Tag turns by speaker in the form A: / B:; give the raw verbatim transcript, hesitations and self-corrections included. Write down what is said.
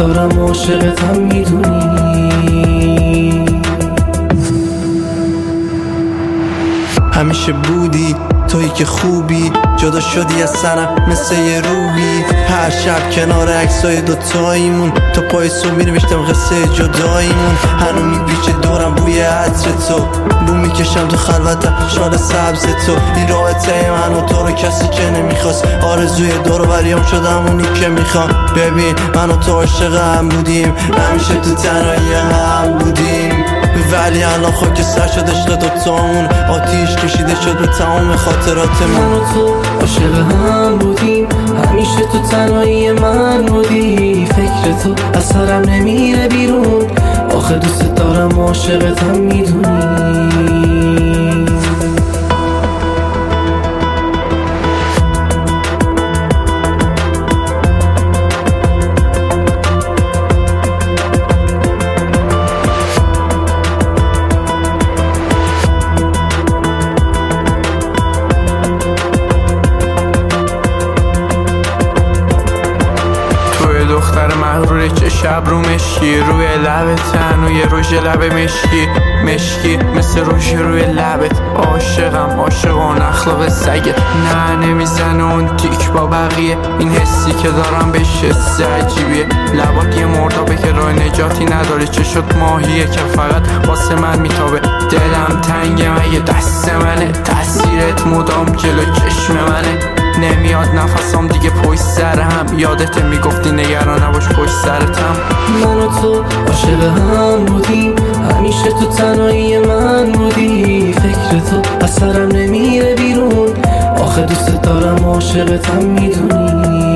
A: دارم عاشقتم میدونی.
B: همیشه بودی تویی که خوبی، جدا شدی از سرم مثل یه روحی. هر شب کنار عکسای دوتاییمون تا پای صبح می‌نوشتم قصه جداییمون. هنو میپیچه دورم بوی عطر تو، بو میکشم تو خلوتم شال سبز تو. این رابطه من و تو رو کسی که نمیخواست، آرزوی دور و بریام شدم اونی که میخوام. ببین من و تو عاشق هم بودیم، همیشه تو تنهایی هم بودیم، ولی الان خاک سر شد عشق دوتامون. آتیش کشیده شد به تمام خاطراتمون.
A: من و تو عاشق هم بودیم، همیشه تو تنهایی من بودی. فکر تو از سرم نمیره بیرون، آخه دوست دارم عاشقتم میدونی.
C: دختر مغروره که شب رو مشکی، روی لبت تنوی روژ لب مشکی مشکی مثل روژ روی لبت. عاشقم عاشقان اخلاق سگه، نه نمیزنه اون تیک با بقیه. این حسی که دارم بهش حس عجیبیه، لبات یه مردابه که راه نجاتی نداره. چشات ماهیه که فقط واسه من میتابه. دلم تنگه مگه دست منه، تاثیرت مدام جلو چشم منه. نمیاد نفسم دیگه پشت سر هم، یادت میگفتی نگران نباش پشت سرتم.
A: من و تو عاشق هم بودیم، همیشه تو تنهایی من بودی. فکر تو از سرم نمیره بیرون، آخه دوست دارم عاشقتم میدونی.